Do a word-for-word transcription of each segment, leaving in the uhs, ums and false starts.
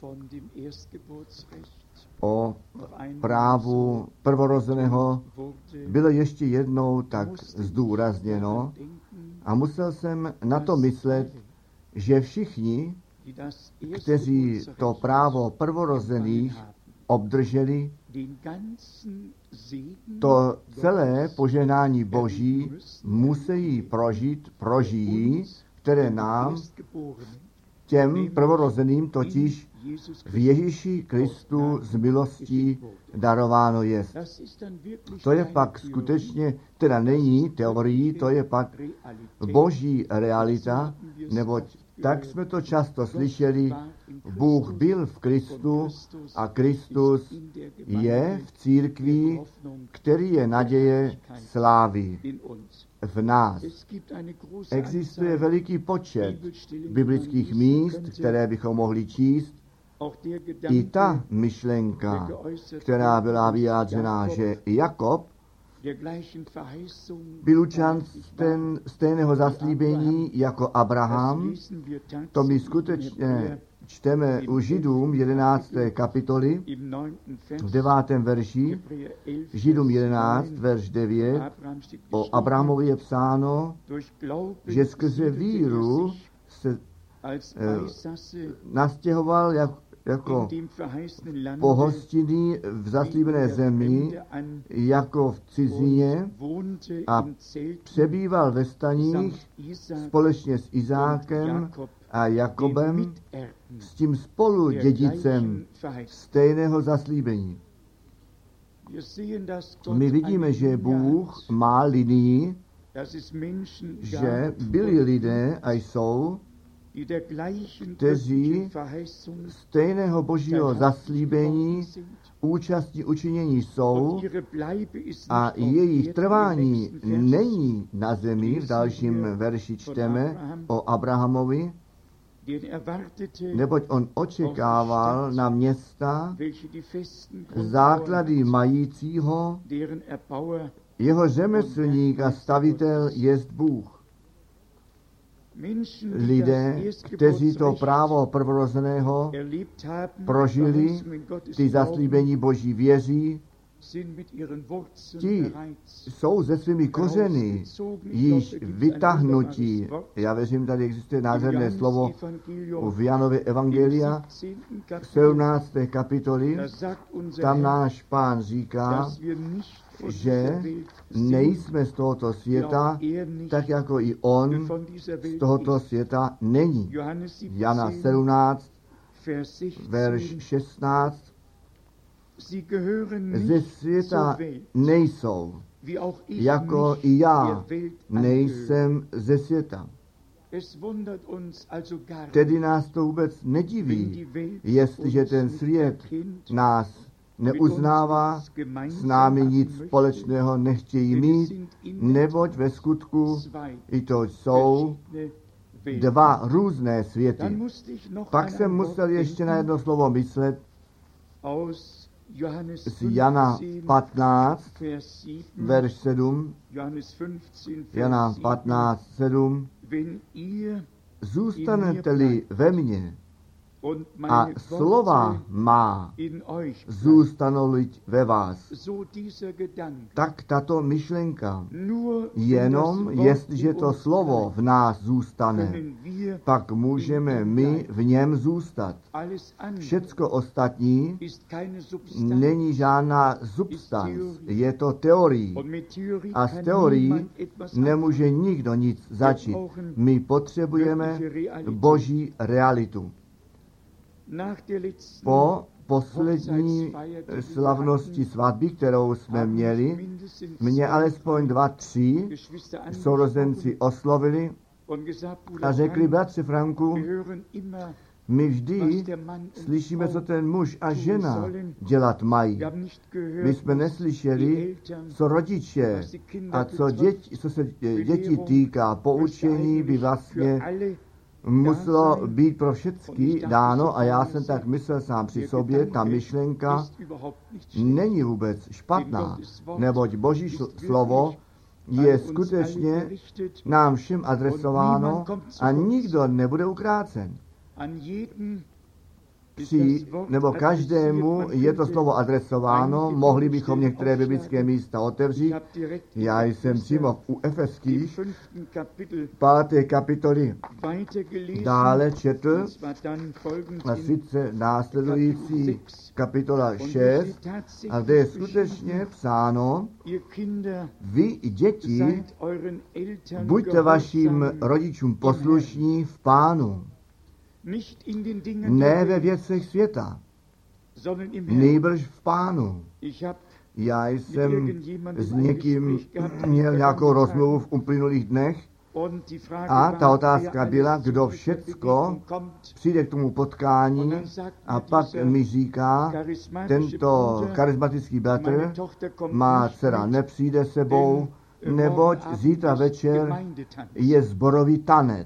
o právu prvorozeného bylo ještě jednou tak zdůrazněno a musel jsem na to myslet, že všichni, kteří to právo prvorozených obdrželi, to celé požehnání Boží musí prožít, prožijí, které nám, těm prvorozeným, totiž v Ježíši Kristu z milostí darováno je. To je pak skutečně, teda není teorií, to je pak Boží realita, neboť tak jsme to často slyšeli, Bůh byl v Kristu a Kristus je v církvi, který je naděje slávy v nás. Existuje veliký počet biblických míst, které bychom mohli číst. I ta myšlenka, která byla vyjádřena, že Jakob byl učen stejného zaslíbení jako Abraham, to my skutečně čteme u Židům jedenácté kapitoly v devátém verši, Židům jedenáct, verš devět, o Abrahamovi je psáno, že skrze víru se eh, nastěhoval jak, jako pohostinný v zaslíbené zemi, jako v cizině a přebýval ve staních společně s Izákem a Jakobem, s tím spolu dědicem stejného zaslíbení. My vidíme, že Bůh má linii, že byli lidé a jsou, kteří stejného Božího zaslíbení účastní učinění jsou a jejich trvání není na zemi. V dalším verši čteme o Abrahamovi, neboť on očekával na města, základy majícího, jeho řemeslník a stavitel jest Bůh. Lidé, kteří to právo prvorozeného prožili, ty zaslíbení Boží věří, ti jsou ze svými kořeny již vytáhnutí. Já věřím, tady existuje nádherné slovo v Janově evangelia, sedmnácté kapitoly, tam náš Pán říká, že nejsme z tohoto světa, tak jako i on z tohoto světa není. Jana sedmnáct, verš šestnáct, ze světa nejsou, jako i já nejsem ze světa. Tedy nás to vůbec nediví, jestliže ten svět nás neuznává, s námi nic společného nechtějí mít, neboť ve skutku i to jsou dva různé světy. Pak jsem musel ještě na jedno slovo myslet z Jana patnáct, verš sedm, Jana patnáct, sedm, zůstanete-li ve mně a slova má zůstanou-li ve vás. Tak tato myšlenka, jenom jestliže to slovo v nás zůstane, pak můžeme my v něm zůstat. Všecko ostatní není žádná substanc, je to teorií. A z teorií nemůže nikdo nic začít. My potřebujeme Boží realitu. Po poslední slavnosti svatby, kterou jsme měli, mě alespoň dva, tři sourozenci oslovili a řekli: bratře Franku, my vždy slyšíme, co ten muž a žena dělat mají. My jsme neslyšeli, co rodiče a co, děti, co se děti týká, poučení by vlastně muselo být pro všechny dáno a já jsem tak myslel sám při sobě, ta myšlenka není vůbec špatná, neboť Boží slovo je skutečně nám všem adresováno a nikdo nebude ukrácen. při, nebo každému je to slovo adresováno, mohli bychom některé biblické místa otevřít. Já jsem přímo u Efeských páté kapitoly dále četl, a sice následující kapitola šest, a kde je skutečně psáno: vy, děti, buďte vašim rodičům poslušní v Pánu, ne ve věcech světa, nýbrž v Pánu. Já jsem s někým měl nějakou rozmluvu v uplynulých dnech a ta otázka byla, kdo všecko přijde k tomu potkání, a pak mi říká, tento charismatický bratr, má dcera nepřijde sebou, neboť zítra večer je sborový tanec.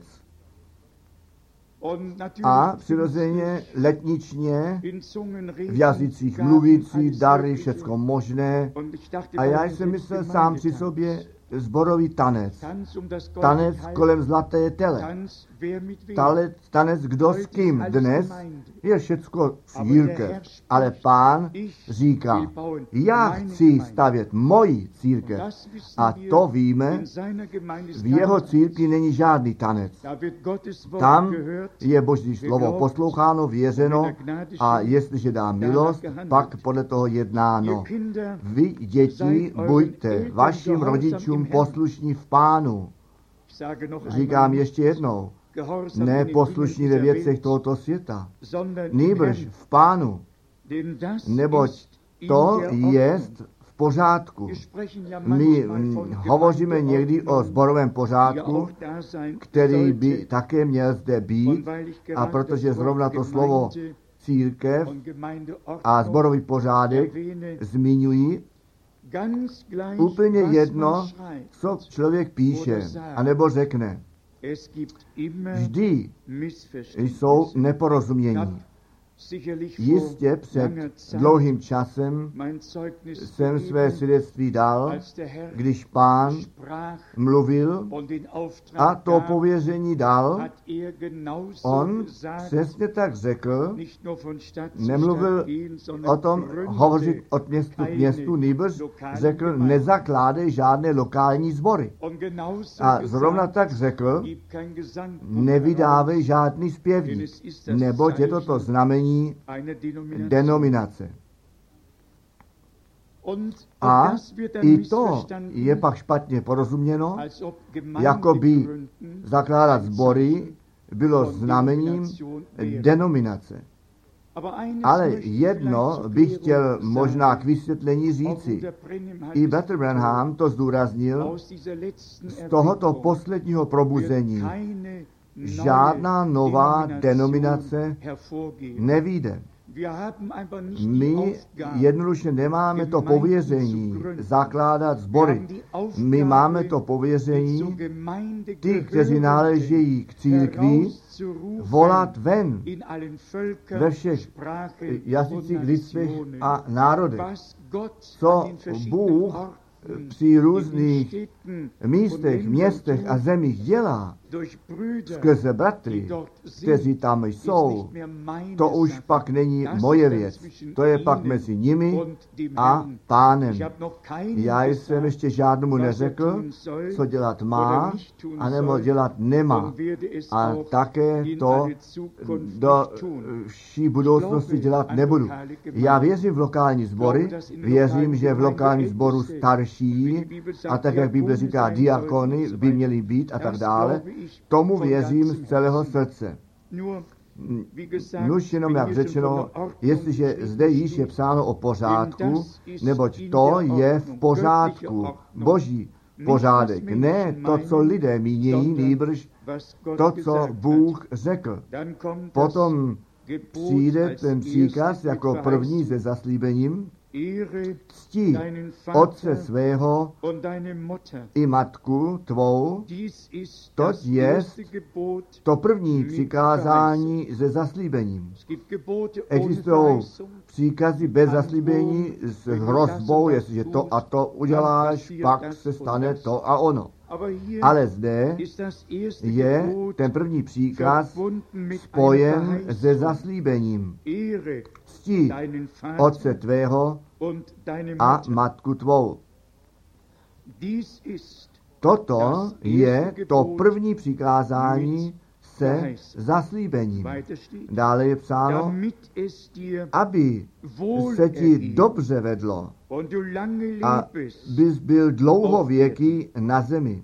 A přirozeně letničně v jazycích mluvící, dary, všecko možné. A já jsem myslel sám při sobě, sborový tanec. Tanec kolem zlaté tele. Tanec, tanec kdo s kým. Dnes je všecko církev. Ale Pán říká, já chci stavět moji církev. A to víme, v jeho církvi není žádný tanec. Tam je Boží slovo posloucháno, věřeno, a jestliže dá milost, pak podle toho jednáno. Vy, děti, buďte vašim rodičům poslušní v Pánu. Říkám ještě jednou, ne poslušní ve věcech tohoto světa, nýbrž v Pánu, neboť to je v pořádku. My hovoříme někdy o sborovém pořádku, který by také měl zde být, a protože zrovna to slovo církev a sborový pořádek zmiňují, úplně jedno, co člověk píše, anebo řekne. Vždy jsou neporozumění. Jistě před dlouhým časem jsem své svědectví dal, když Pán mluvil a to pověření dal. On přesně tak řekl, nemluvil o tom hovořit od městu k městu, nýbrž řekl, nezakládej žádné lokální sbory. A zrovna tak řekl, nevydávej žádný zpěvník, neboť je to to znamení denominace. A i to je pak špatně porozuměno, jako by zakládat sbory bylo znamením denominace. Ale jedno bych chtěl možná k vysvětlení říci. I Brother Branham to zdůraznil, z tohoto posledního probuzení žádná nová denominace nevyjde. My jednoduše nemáme to pověření zakládat sbory. My máme to pověření, ty, kteří náležejí k církvi, volat ven ve všech jazycích, lidstvech a národech. Co Bůh při různých místech, městech a zemích dělá skrze bratry, kteří tam jsou, to už pak není moje věc. To je pak mezi nimi a Pánem. Já jsem ještě žádnému neřekl, co dělat má, anebo dělat nemá. A také to do vší budoucnosti dělat nebudu. Já věřím v lokální sbory, věřím, že v lokální sboru starší, a tak, jak Bible říká, diakony by měli být a tak dále, tomu věřím z celého srdce. Nuž jenom jak řečeno, jestliže zde již je psáno o pořádku, neboť to je v pořádku, Boží pořádek, ne to, co lidé mínějí, nýbrž to, co Bůh řekl. Potom přijde ten příkaz jako první se zaslíbením, cti otce svého i matku tvou, to je to první přikázání se zaslíbením. Existují příkazy bez zaslíbení s hrozbou, jestliže to a to uděláš, pak se stane to a ono. Ale zde je ten první příkaz spojen se zaslíbením. Cti otce tvého a matku tvou. Toto je to první přikázání se zaslíbením. Dále je psáno, aby se ti dobře vedlo a bys byl dlouhověký na zemi.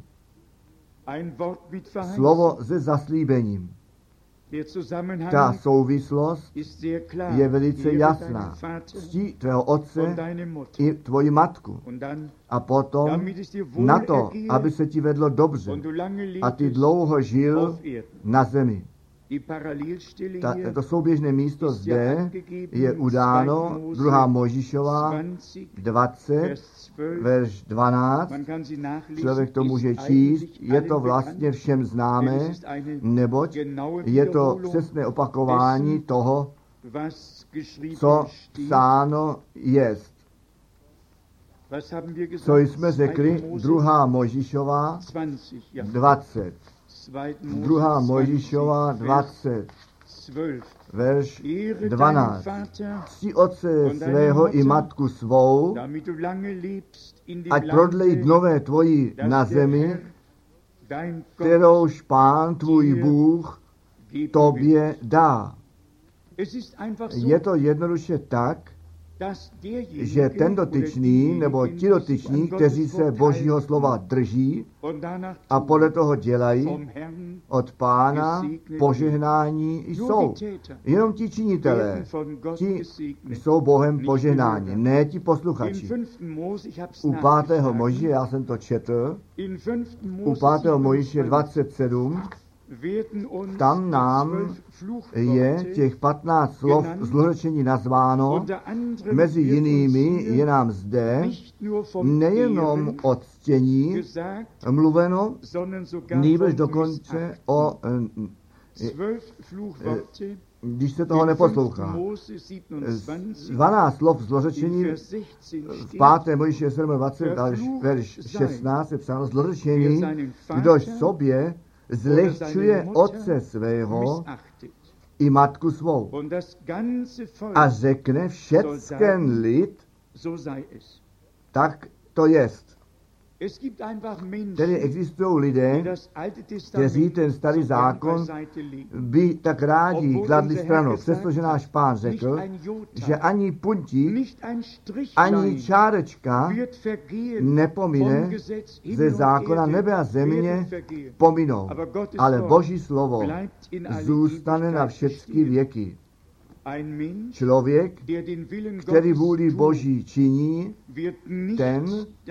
Slovo se zaslíbením. Ta souvislost je velice jasná. Cti tvého otce i tvoji matku. A potom na to, aby se ti vedlo dobře a ty dlouho žil na zemi. Ta, to souběžné místo zde je udáno druhá Mojžíšova dvacet, verš dvanáct. Člověk to může číst, je to vlastně všem známé, neboť je to přesné opakování toho, co psáno jest. Co jsme řekli? Druhá Mojžíšova dvacet. Druhá Mojžíšova dvacet, verš dvanáct. Cti otce svého i matku svou, ať prodlej dnové tvoji na zemi, kterouž Pán tvůj Bůh tobě dá. Je to jednoduše tak, že ten dotyčný, nebo ti dotyční, kteří se Božího slova drží a podle toho dělají, od Pána požehnání jsou. Jenom ti činitelé, ti jsou Bohem požehnáni, ne ti posluchači. U pátého Mojžíše, já jsem to četl, u pátého Mojžíše dvacet sedm, tam nám je těch patnáct slov zlořečení nazváno, mezi jinými je nám zde nejenom o ctění mluveno, nýbrž dokonce o, když se toho neposlouchá. dvanáct slov zlořečení v pátém Mojžíše dvacet sedm, verš šestnáct je psáno zlořečení, kdož sobě zlehčuje otce svého i matku svou. A řekne všecken lid, tak to jest. Tedy existují lidé, kteří ten starý zákon by tak rádi kladli stranou, přestože náš Pán řekl, že ani puntík, ani čárečka nepomine ze zákona nebe a země pominou, ale Boží slovo zůstane na všechny věky. Člověk, který vůli Boží činí, ten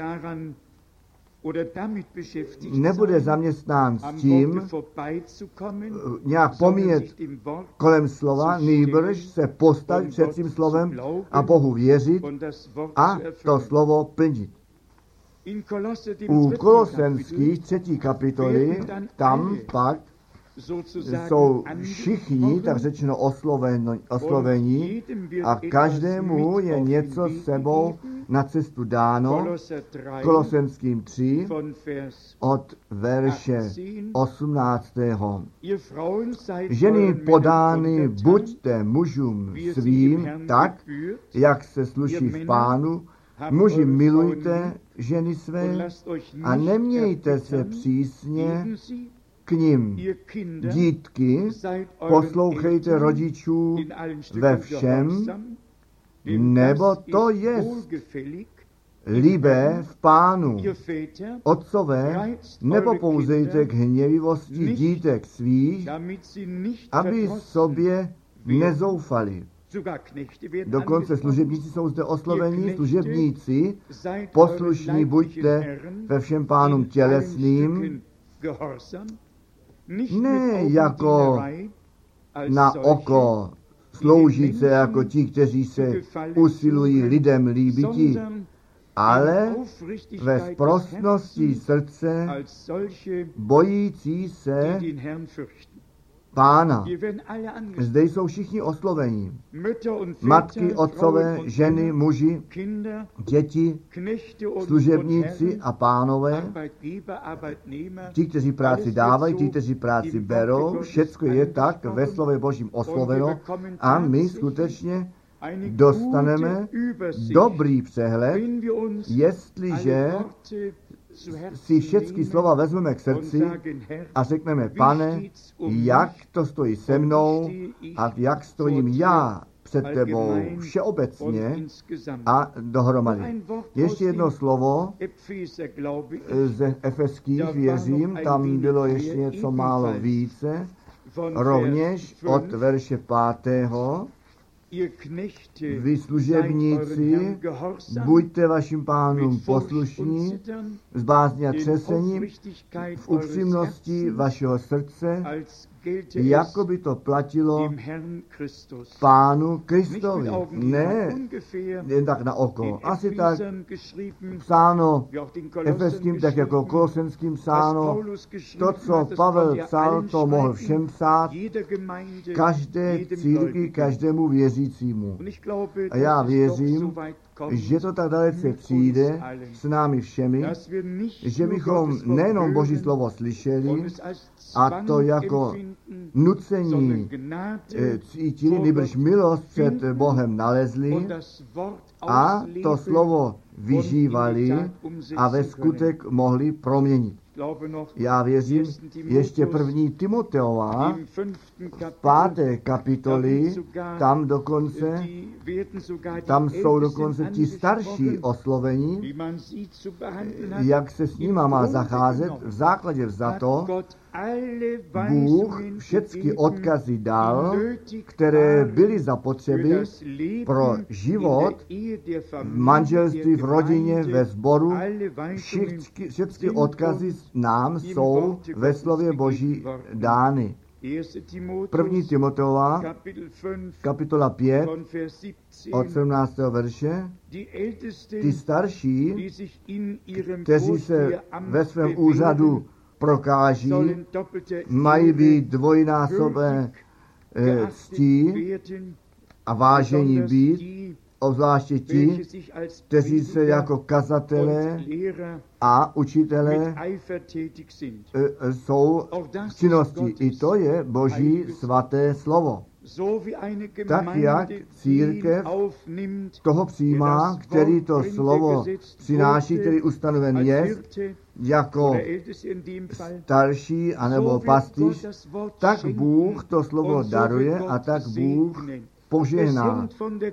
nebude zaměstnán s tím nějak pomíjet kolem slova, nýbrž se postavit před tím slovem a Bohu věřit a to slovo plnit. U Kolosenských třetí kapitoly, tam pak jsou všichni, tak řečeno, osloveni, osloveni a každému je něco s sebou na cestu dáno. Kolosenským tři od verše osmnáctého. Ženy podány buďte mužům svým tak, jak se sluší v Pánu. Muži, milujte ženy své a nemějte se přísně k nim. Dítky, poslouchejte rodičů ve všem, nebo to je líbé v Pánu. Otcové, nepopouzejte k hněvivosti dítek svých, aby sobě nezoufali. Dokonce služebníci jsou zde osloveni, služebníci, poslušní buďte ve všem Pánům tělesným, ne jako na oko sloužíce jako ti, kteří se usilují lidem líbiti, ale ve sprostnosti srdce bojící se Pána. Hier werden alle angesprochen. Zde jsou všichni osloveni. Mütter und Väter, Matky, otcové, Frauen und ženy, Männer, muži, Kinder, děti, Knechte und, und služebníci Herren, a pánové, Arbeitgeber, Arbeitnehmer, ti, kteří práci dávají, ti, kteří práci berou, všecko je tak ve slově Božím osloveno a my skutečně eine dostaneme gute Übersicht, dobrý přehled, wenn wir uns jestliže alle Worte zu Herzen si všechny nehmen slova vezmeme k und srdci sagen, Herr, a řekneme, wie pane, steht's um mich jak to stojí se und wie mnou stehe ich a jak stojím vor dir já před tebou allgemein und všeobecně insgesamt. a dohromady. Ein Wort Ještě aus jedno dem slovo Epheser, glaube ich, ze Efeských, věřím, tam bylo ještě něco málo více, von rovněž Vers od fünf. verše pátého. Ihr Knechte, Vy seid služebníci, euren Herrn gehorsam, buďte vašim pánům mit Furcht und poslušní, Zittern, s bázní a in třesením, Aufrichtigkeit v eures upřímnosti Herzens, vašeho srdce, als gelte es jako by to platilo dem Herrn Christus. Pánu Nicht mit Kristovi. Augenblick, Ne ungefähr jen tak na oko. den Asi tak Ephesern geschrieben, psáno wie auch den Kolossern Efeským, tak jako geschrieben, Kolosenským was psáno. Paulus geschrieben To, co hat, das Pavel konnte er psal, allen to mohl schreiben, všem psát, jeder Gemeinde, každé jedem církvi, Gläubigen. každému věřícímu. Und ich glaube, A já dass es doch věřím, so weit kommt, že to tak dalece mit uns přijde allen, s námi všemi, dass wir nicht že nur bychom Gottes Wort nejenom Boží hören slovo und slyšeli es als a Zwang to jako empfinden, sondern nucení Gnade eh, cítili, vor nýbrž Gott milost před finden Bohem nalezli und das Wort a ausleben to slovo und in vyžívali die Tat umsetzen a ve können. skutek mohli proměnit. Ich glaube noch, Já věřím, ersten Timotheus, ještě první Timoteova, im fünften Kapitel, páté kapitoly, tam dokonce, die werden sogar die tam jsou Ältesten dokonce ti starší angesprochen, oslovení, wie man sie zu behandeln hat. jak se s nima má zacházet. V základě vzato Bůh všechny odkazy dal, které byly zapotřeby pro život v manželství, v rodině, ve sboru. Všechny, všechny odkazy nám jsou ve slově Boží dány. První Timoteova, kapitola pět, od sedmnáctého verše. Ty starší, kteří se ve svém úřadu prokáží, mají být dvojnásobné eh, ctí a vážení být, obzvláště ti, kteří se jako kazatelé a učitelé e, jsou v činnosti. I to je Boží svaté slovo. Tak jak církev toho přijímá, který to slovo přináší, který ustanoven je, jako starší anebo pastýř, tak Bůh to slovo daruje a tak Bůh požehná.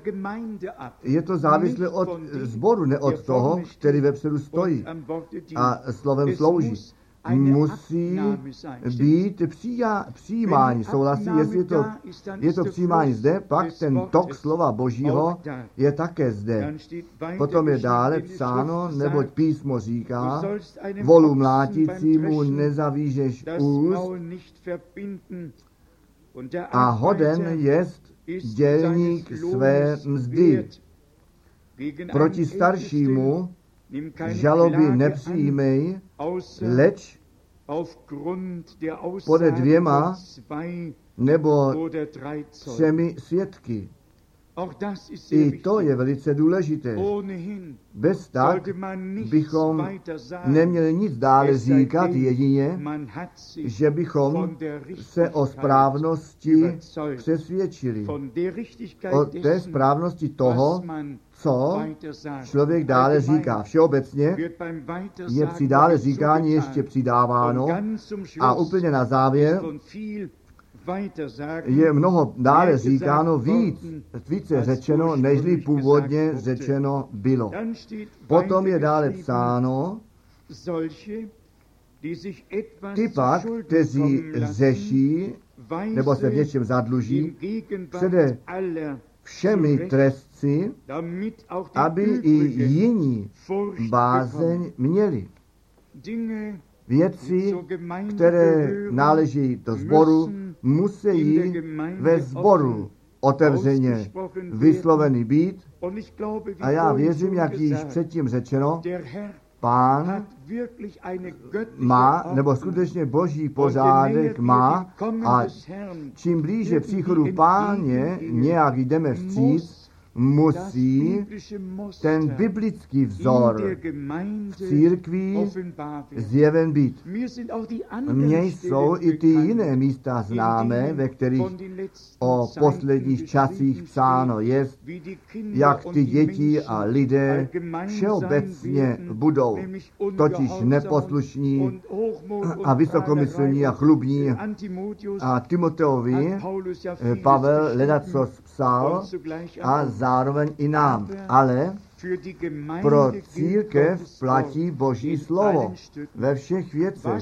Je to závislé od sboru, ne od toho, který vepředu stojí a slovem slouží. Musí být přijá, přijímání, souhlasí, jestli je to, je to přijímání zde, pak ten tok slova Božího je také zde. Potom je dále psáno, neboť písmo říká, volu mlátícímu nezavížeš úst a hoden jest dělník své mzdy. Proti staršímu žaloby nepřijímej, leč pode dvěma nebo třemi svědky. I to je velice důležité. Bez tak bychom neměli nic dále říkat, jedině, že bychom se o správnosti přesvědčili. O té správnosti toho, co člověk dále říká. Všeobecně je při dále říkání ještě přidáváno a úplně na závěr je mnoho dále říkáno víc, více řečeno, nežli původně řečeno bylo. Potom je dále psáno, ty pak, kteří řeší, nebo se v něčem zadluží, přede všemi trestci, aby i jiní bázeň měli. Věci, které náleží do sboru, musí ve sboru otevřeně vysloveny být. A já věřím, jak již předtím řečeno, Pán má, nebo skutečně boží pořádek má, a čím blíže příchodu Páně nějak jdeme vstříc, musí ten biblický vzor v církvi zjeven být. Mně jsou i ty jiné místa známé, ve kterých o posledních časích psáno je, jak ty děti a lidé všeobecně budou totiž neposlušní a vysokomyslní a chlubní. A Timoteovi Pavel ledacos psal a zároveň i nám. Ale pro církev platí Boží slovo ve všech věcech.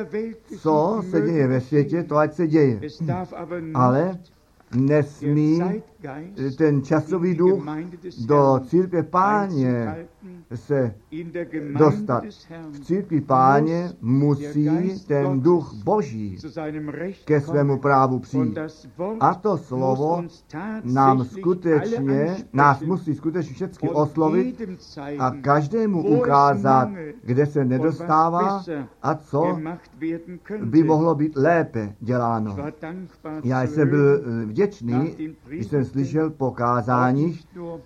Co se děje ve světě, to ať se děje. Ale nesmí ten časový duch do církve Páně se dostat. V církvi Páně musí ten duch Boží ke svému právu přijít. A to slovo nám skutečně, nás musí skutečně všechny oslovit a každému ukázat, kde se nedostává a co by mohlo být lépe děláno. Já jsem byl vděčný, když jsem slyšel po kázáních,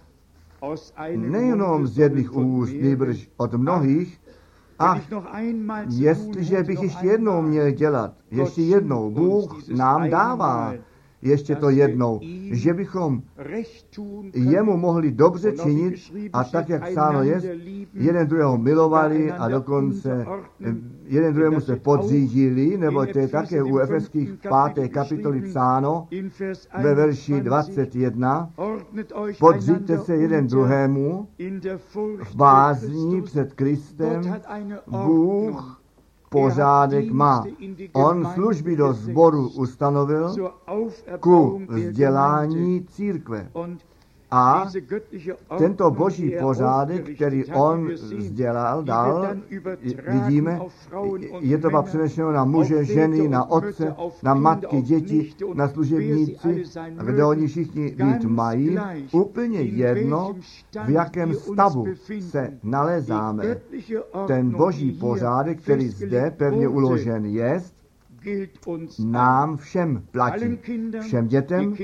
nejenom z jedných úst, nýbrž od mnohých, a jestliže bych ještě jednou měl dělat, ještě jednou, Bůh nám dává ještě to jednou, že bychom jemu mohli dobře činit a tak, jak psáno je, jeden druhého milovali a dokonce jeden druhému se podřídili, nebo to je také u Efeských páté kapitoly psáno ve verši dvacet jedna, podříďte se jeden druhému v bázni před Kristem. Bůh pořádek má. On služby do sboru ustanovil ku vzdělání církve. A tento boží pořádek, který on vzdělal, dal, vidíme, je to pak přenešeno na muže, ženy, na otce, na matky, děti, na služebníci, kde oni všichni být mají. Úplně jedno, v jakém stavu se nalézáme. Ten boží pořádek, který zde pevně uložen je, nám všem platí. Všem dětem,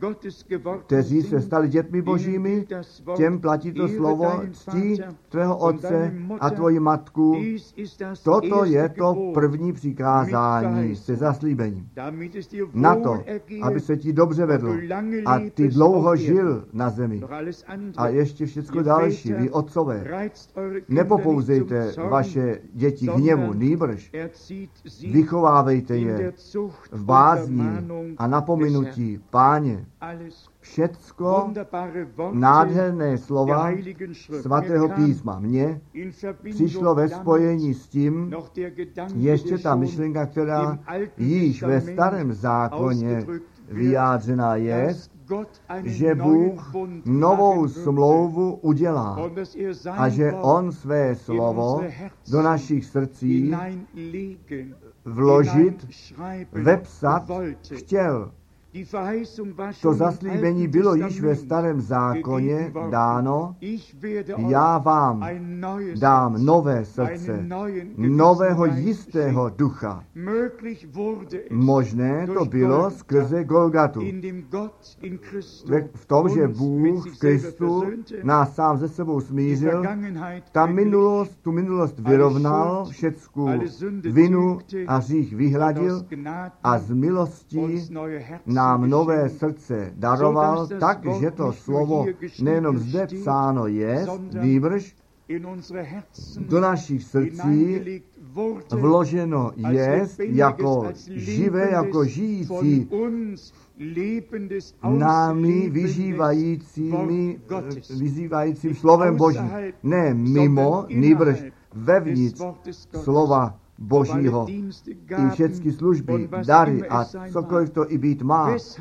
kteří se stali dětmi božími, těm platí to slovo: ctí tvého otce a tvoji matku. Toto je to první přikázání se zaslíbením. Na to, aby se ti dobře vedlo a ty dlouho žil na zemi. A ještě všechno další, vy otcové, nepopouzejte vaše děti k hněvu, nýbrž vychovávejte je v bázni a napomenutí Páně. Všecko nádherné slova svatého písma. Mně přišlo ve spojení s tím ještě ta myšlenka, která již ve starém zákoně vyjádřená je, že Bůh novou smlouvu udělá a že On své slovo do našich srdcí vložit, vepsat chtěl. To zaslíbení bylo již ve starém zákoně dáno. Já vám dám nové srdce, nového jistého ducha. Možné to bylo skrze Golgatu. V tom, že Bůh v Kristu nás sám ze sebou smířil, ta minulost, tu minulost vyrovnal, všecku vinu a hřích vyhladil a z milostí nám nové srdce daroval, tak, že to slovo nejenom zde psáno je, nýbrž do našich srdcí vloženo je jako živé, jako žijící, námi vyžívajícími, vyzývajícím slovem Božím. Ne mimo, nýbrž vevnitř slova Božího. I všechny služby, dary a cokoliv to i být má.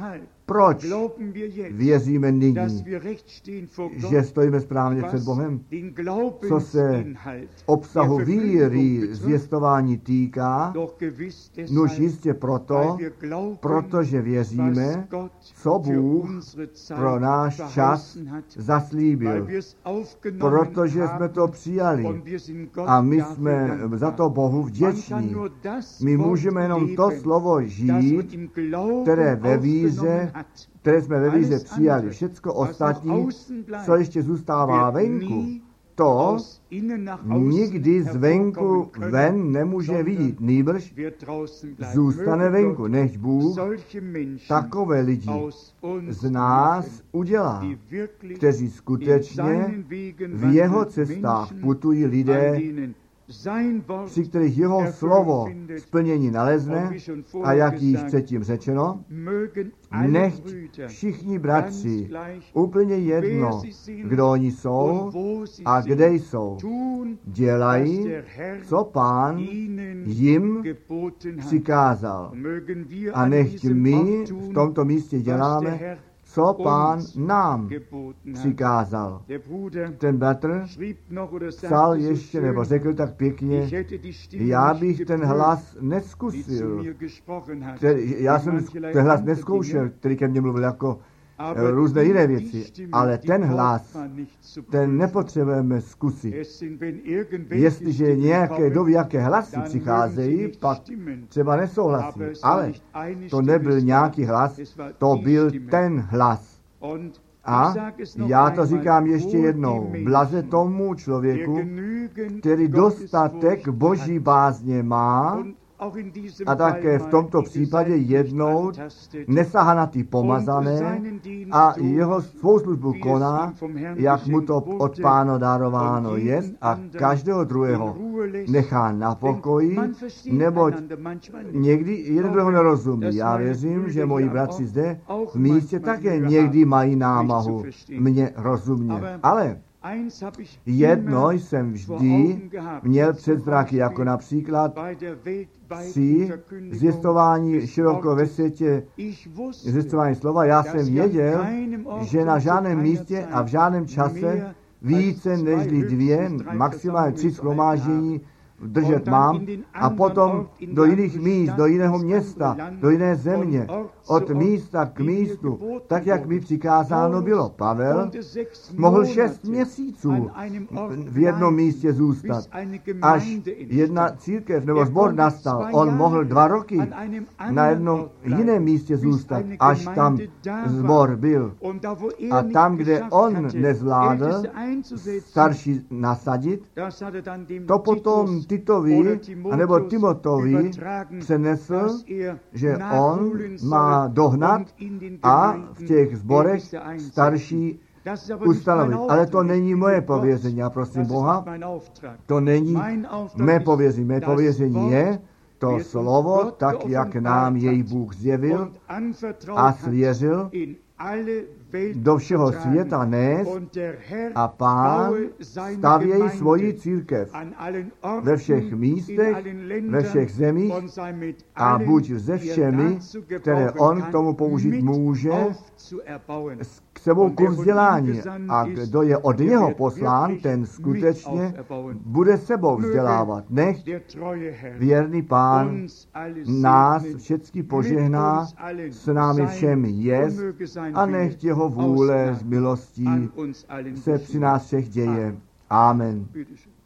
Proč glauben wir jetzt, věříme dass nyní, wir recht stehen vor Gott, že stojíme správně před was Bohem? den Co se Glaubensinhalt obsahu der víry Verkündigung betrifft, zvěstování týká, doch gewiss nuž deshalb, jistě proto, weil wir glauben, protože was věříme, Gott co für Bůh unsere Zeit pro náš čas verheißen hat, weil zaslíbil, wir es aufgenommen protože jsme haben to přijali und wir sind Gott a my dafür jsme dankbar. za to Bohu Man kann vděční. nur das My Wort můžeme jenom to leben, slovo das žít, man im Glauben které ve víře, aufgenommen hat. které jsme ve víře Alles přijali. andere, Všecko was noch ostatní, außen bleibt, co ještě zůstává wird venku, nie to aus innen nach außen nikdy zvenku hervorkommen können, ven nemůže sondern vidět, nýbrž wird draußen bleiben. zůstane Möge venku, Gott než Bůh solche Menschen takové lidi aus uns z nás machen, udělá, die wirklich kteří in skutečně seinen Wegen v jeho wandeln, cestách Menschen, putují an lidé, denen sein Wort při kterých jeho slovo splnění nalezne, a jak již předtím řečeno, mögen alle nechť Brüder všichni bratři, ganz gleich, úplně jedno, wer sie sind kdo oni und jsou wo sie a sind, kde jsou, tun, was dělají, der Herr co Pán ihnen jim geboten hat. přikázal. Mögen wir A an nechť diesem my Ort v tun, tomto místě was der děláme, Herr co Pán uns nám geboten hat. přikázal. Der Bruder Ten bratr schrieb noch oder psal sagte so ještě, nebo schön, řekl tak pěkně, ich hätte die Stimme já nicht bych ten geprüft, hlas die zu neskusil. mir gesprochen hat. Který, já Wie jsem mancherlei ten hlas andere neskoušel, Dinge, který ke mně mluvil jako aber různé die- jiné die věci, Stimme, ale die ten braucht hlas, man nicht zu ten prüfen. nepotřebujeme zkusit. Es sind, wenn irgendwelche Jestliže Stimmen nějaké kommen, doby, jaké hlasy dann mögen přicházejí, sie nicht pak stimmen. třeba nesouhlasí, Aber es war ale nicht eine to Stimme, nebyl es war- nějaký hlas, es war to die byl Stimme. ten hlas. Und ich A sag es noch já to einmal, říkám ještě wohl jednou, die blaze Menschen, tomu der člověku, genügend který Gottesfurcht dostatek boží hat. bázně má Und auch in diesem a také v Fall tomto mal die případě Gesalbten jednou antastet nesahá na ty und pomazané seinen Dienst a tut, jeho svou službu wie es koná, ihm vom Herrn jak mu to geschenkt od wurde, Pána darováno und je, jeden a anderen každého druhého in Ruhe lässt. nechá na Denn pokoji, man versteht neboť einander manchmal nicht. někdy jeden druhého nerozumí. Já věřím, že moji bratři zde v místě také někdy mají námahu mě rozumět. Ale Eins hab ich jedno immer jsem vor vždy Augen gehabt, měl zum před zraky, Beispiel jako například bei der weltweiten při Verkündigung zvěstování des široko ve Wortes. světě Ich wusste, zvěstování slova. Já dass jsem ja an věděl, keinem Ort že na und zu žádném keiner místě Zeit a v žádném čase mehr více als než zwei, dvě, höchstens drei maximálně tři Versammlungen shromáždění držet Und dann mám in den a anderen potom Ort, in do die jiných andere míst, Stadt, do jiného ins města, andere Land, do jiné von země, Ort od zu Ort, místa k wie mir místu, geboten tak jak mi wurde. přikázáno bylo. Pavel konnte sechs mohl šest Monate měsíců an einem Ort v jednom bleiben, místě zůstat, bis eine až Gemeinde jedna entstand. církev nebo Er sbor konnte nastal. zwei On Jahre mohl dva roky an einem na anderen jednom Ort bleiben, jiném místě bis zůstat, eine až tam Gemeinde da war. sbor byl. Und da, wo er A nicht tam, kde geschafft on hatte, nezvládl Älteste einzusetzen, starší nasadit, das hat er dann dem to potom Titus Titovi oder anebo Timotheus Timotovi übertragen, přenesl, dass er že on nachholen soll má dohnat und in den a Gemeinden v těch zborech Älteste einsetzen. starší Das ist aber nicht ustanovit. mein Ale to Auftrag. není Ich moje bitte Gott, pověření. Já prosím das ist Boha, nicht mein Auftrag. to není Mein Auftrag mé ist, pověření. Mé das pověření Wort je to wird uns slovo, Gott tak jak nám geoffenbart jej hat Bůh zjevil und anvertraut a hat, svěřil in alle Welt do všeho getragen. světa nést Und der Herr a Pán baue seine stavějí Gemeinde svoji církev an allen Orten, ve všech in místech, allen ve Ländern všech zemích und sei mit a allen, buď se die er všemi, dazu které gebrauchen on kann, k tomu použít mit může, aufzuerbauen. k sebou Und ku der von ihm vzdělání. gesandt A ist, kdo je od der něho wird poslán, wirklich ten mit skutečně auferbauen. bude sebou Möge vzdělávat. Nech der treue Herr věrný Pán uns alles nás segnen, všecky mit požehná, uns allen s námi sein všemi jest und möge sein a Wille nech jeho vůle z ausgleiten milostí an uns allen se při geschehen. nás všech děje. Amen. Bitte schön.